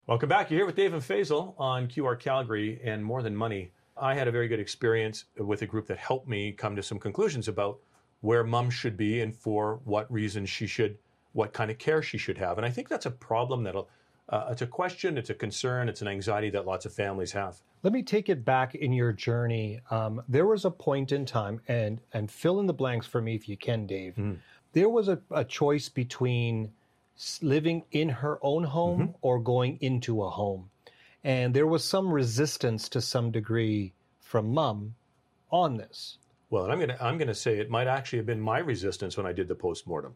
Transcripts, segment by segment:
Welcome back. You're here with Dave and Faisal on QR Calgary and More Than Money. I had a very good experience with a group that helped me come to some conclusions about where mom should be and for what reason she should, what kind of care she should have. And I think that's a problem it's a question, it's a concern, it's an anxiety that lots of families have. Let me take it back in your journey. There was a point in time, and fill in the blanks for me if you can, Dave. There was a choice between living in her own home or going into a home. And there was some resistance to some degree from mom on this. Well, and I'm going to say it might actually have been my resistance when I did the postmortem.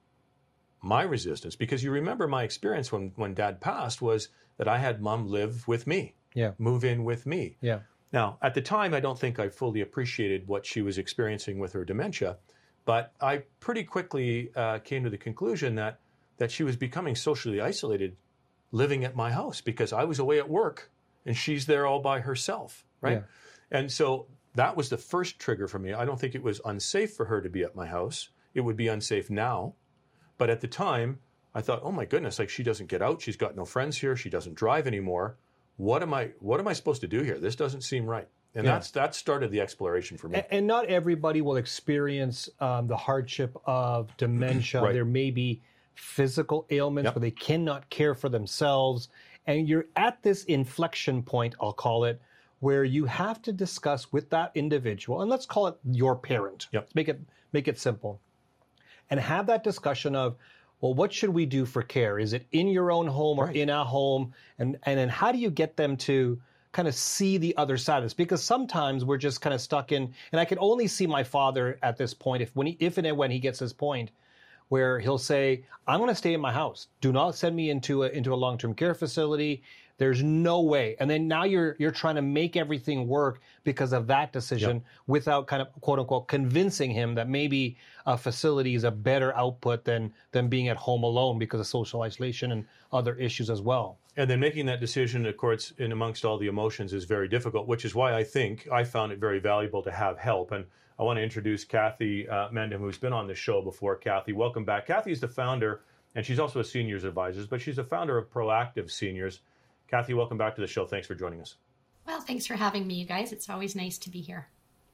My resistance, because you remember my experience when dad passed was that I had mom live with me, move in with me. Yeah. Now, at the time, I don't think I fully appreciated what she was experiencing with her dementia, but I pretty quickly came to the conclusion that she was becoming socially isolated living at my house because I was away at work and she's there all by herself, right? Yeah. And so that was the first trigger for me. I don't think it was unsafe for her to be at my house. It would be unsafe now. But at the time, I thought, oh my goodness, like she doesn't get out. She's got no friends here. She doesn't drive anymore. What am I supposed to do here? This doesn't seem right. And that started the exploration for me. And not everybody will experience the hardship of dementia. Right. There may be physical ailments where they cannot care for themselves. And you're at this inflection point, I'll call it, where you have to discuss with that individual, and let's call it your parent. Make it simple. And have that discussion of, well, what should we do for care? Is it in your own home or in a home? And then how do you get them to kind of see the other side of this? Because sometimes we're just kind of stuck in, and I can only see my father at this point, if and when he gets this point, where he'll say, I'm going to stay in my house. Do not send me into a long-term care facility. There's no way. And then now you're trying to make everything work because of that decision without kind of, quote unquote, convincing him that maybe a facility is a better output than being at home alone because of social isolation and other issues as well. And then making that decision, of course, in amongst all the emotions is very difficult, which is why I think I found it very valuable to have help. And I want to introduce Kathy Mendham, who's been on the show before. Kathy, welcome back. Kathy is the founder, and she's also a seniors advisor, but she's the founder of Proactive Seniors. Kathy, welcome back to the show. Thanks for joining us. Well, thanks for having me, you guys. It's always nice to be here.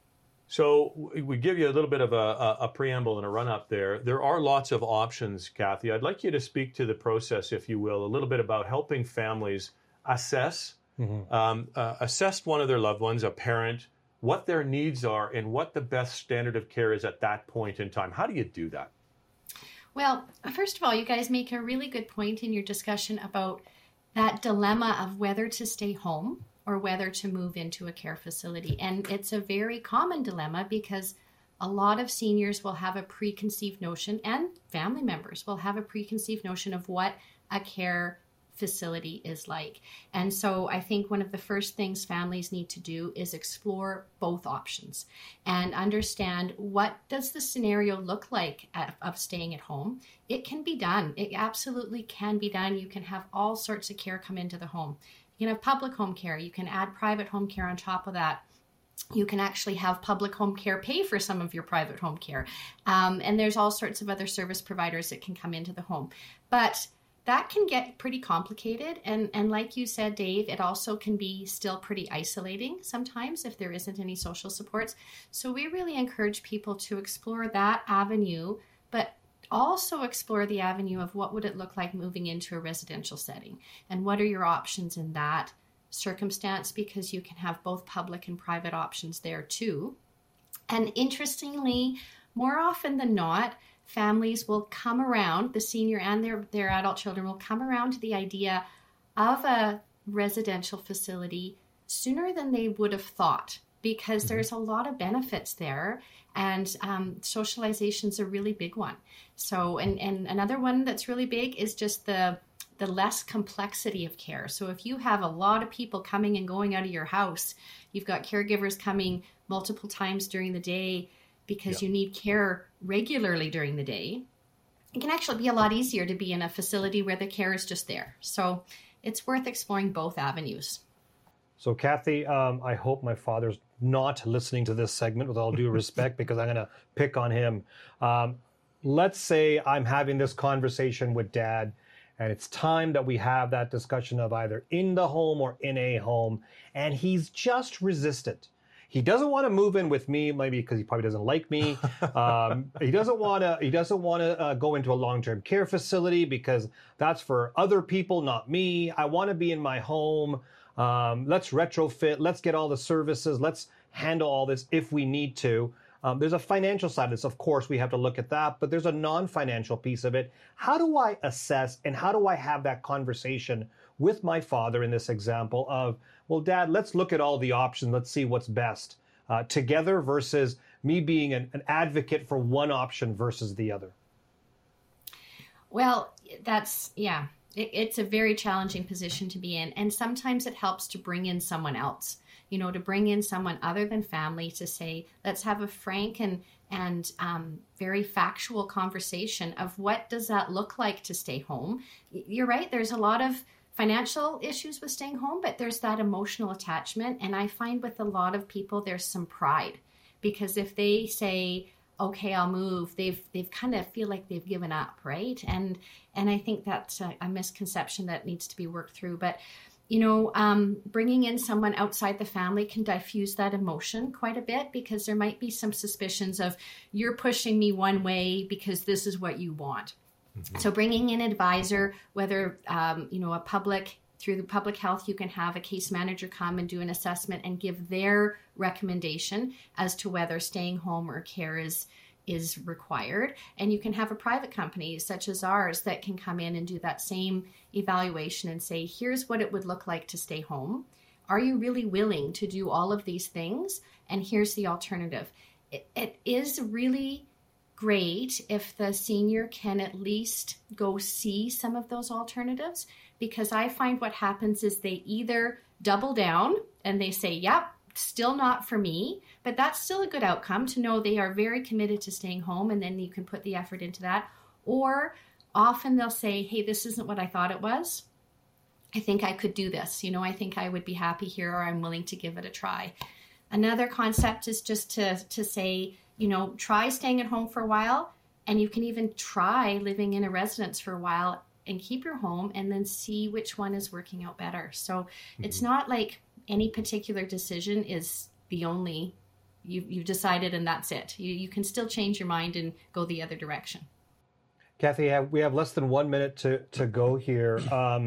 So we give you a little bit of a preamble and a run-up there. There are lots of options, Kathy. I'd like you to speak to the process, if you will, a little bit about helping families assess one of their loved ones, a parent, what their needs are and what the best standard of care is at that point in time. How do you do that? Well, first of all, you guys make a really good point in your discussion about that dilemma of whether to stay home or whether to move into a care facility. And it's a very common dilemma because a lot of seniors will have a preconceived notion, and family members will have a preconceived notion of what a care facility is like. And so I think one of the first things families need to do is explore both options and understand, what does the scenario look like of staying at home? It can be done. It absolutely can be done. You can have all sorts of care come into the home. You can have public home care. You can add private home care on top of that. You can actually have public home care pay for some of your private home care. And there's all sorts of other service providers that can come into the home. But that can get pretty complicated. And like you said, Dave, it also can be still pretty isolating sometimes if there isn't any social supports. So we really encourage people to explore that avenue, but also explore the avenue of what would it look like moving into a residential setting, and what are your options in that circumstance, because you can have both public and private options there too. And interestingly, more often than not, families will come around, the senior and their adult children will come around to the idea of a residential facility sooner than they would have thought, because there's a lot of benefits there, and socialization is a really big one. So, and another one that's really big is just the less complexity of care. So if you have a lot of people coming and going out of your house, you've got caregivers coming multiple times during the day because you need care regularly during the day, it can actually be a lot easier to be in a facility where the care is just there. So it's worth exploring both avenues. So Kathy, I hope my father's not listening to this segment, with all due respect, because I'm going to pick on him. Let's say I'm having this conversation with Dad, And it's time that we have that discussion of either in the home or in a home. And he's just resistant. He doesn't want to move in with me, maybe because he probably doesn't like me. He doesn't want to go into a long-term care facility because that's for other people, not me. I want to be in my home. Let's retrofit. Let's get all the services. Let's handle all this if we need to. There's a financial side of this. Of course, we have to look at that, but there's a non-financial piece of it. How do I assess and how do I have that conversation with my father in this example of, well, Dad, let's look at all the options. Let's see what's best together versus me being an advocate for one option versus the other? Well, it's a very challenging position to be in. And sometimes it helps to bring in someone else, to bring in someone other than family to say, let's have a frank and very factual conversation of what does that look like to stay home. You're right. There's a lot of financial issues with staying home, but there's that emotional attachment. And I find with a lot of people, there's some pride because if they say, okay, I'll move, they've kind of feel like they've given up, right? And I think that's a misconception that needs to be worked through. But, bringing in someone outside the family can diffuse that emotion quite a bit because there might be some suspicions of you're pushing me one way because this is what you want. Mm-hmm. So bringing in an advisor, whether, through the public health, you can have a case manager come and do an assessment and give their recommendation as to whether staying home or care is required. And you can have a private company such as ours that can come in and do that same evaluation and say, here's what it would look like to stay home. Are you really willing to do all of these things? And here's the alternative. It is really great if the senior can at least go see some of those alternatives, because I find what happens is they either double down and they say, yep, still not for me, but that's still a good outcome to know they are very committed to staying home, and then you can put the effort into that. Or often they'll say, hey, this isn't what I thought it was. I think I could do this. I think I would be happy here, or I'm willing to give it a try. Another concept is just to say, try staying at home for a while, and you can even try living in a residence for a while and keep your home and then see which one is working out better. So It's not like any particular decision is the only, you've decided and that's it. You can still change your mind and go the other direction. Kathy, we have less than 1 minute to go here.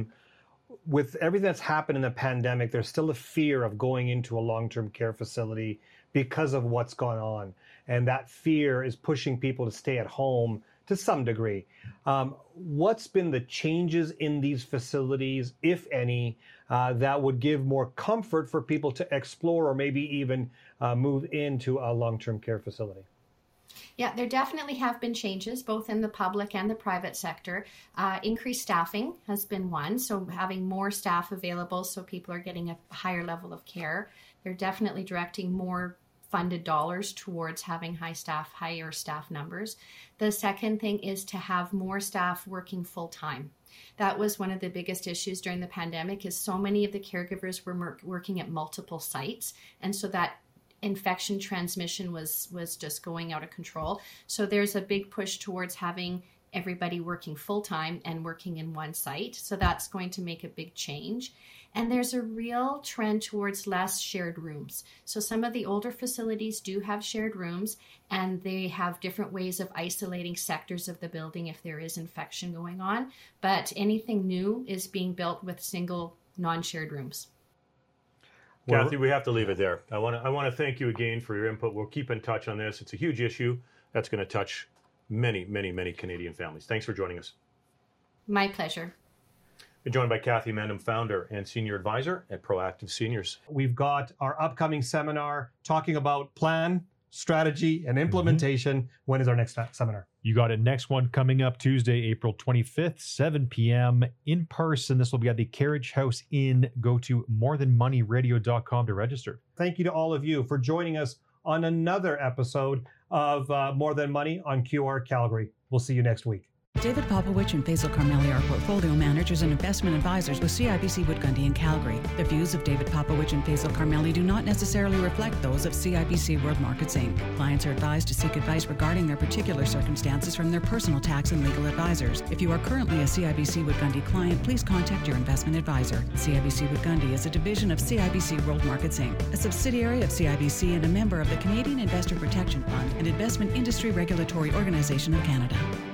With everything that's happened in the pandemic, there's still a fear of going into a long-term care facility because of what's gone on. And that fear is pushing people to stay at home to some degree. What's been the changes in these facilities, if any, that would give more comfort for people to explore or maybe even move into a long-term care facility? Yeah, there definitely have been changes, both in the public and the private sector. Increased staffing has been one, so having more staff available so people are getting a higher level of care. They're definitely directing more funded dollars towards having higher staff numbers. The second thing is to have more staff working full time. That was one of the biggest issues during the pandemic, is so many of the caregivers were working at multiple sites, and so that infection transmission was just going out of control. So there's a big push towards having everybody working full-time and working in one site. So that's going to make a big change. And there's a real trend towards less shared rooms. So some of the older facilities do have shared rooms, and they have different ways of isolating sectors of the building if there is infection going on. But anything new is being built with single non-shared rooms. Kathy, we have to leave it there. I want to thank you again for your input. We'll keep in touch on this. It's a huge issue that's going to touch many, many, many Canadian families. Thanks for joining us. My pleasure. We're joined by Kathy Mendham, founder and senior advisor at Proactive Seniors. We've got our upcoming seminar talking about plan, strategy, and implementation. When is our next seminar? You got it. Next one coming up Tuesday, April 25th, 7 p.m. in person. This will be at the Carriage House Inn. Go to morethanmoneyradio.com to register. Thank you to all of you for joining us on another episode of More Than Money on QR Calgary. We'll see you next week. David Popowich and Faisal Carmeli are portfolio managers and investment advisors with CIBC Wood Gundy in Calgary. The views of David Popowich and Faisal Carmeli do not necessarily reflect those of CIBC World Markets Inc. Clients are advised to seek advice regarding their particular circumstances from their personal tax and legal advisors. If you are currently a CIBC Wood Gundy client, please contact your investment advisor. CIBC Wood Gundy is a division of CIBC World Markets Inc., a subsidiary of CIBC and a member of the Canadian Investor Protection Fund and Investment Industry Regulatory Organization of Canada.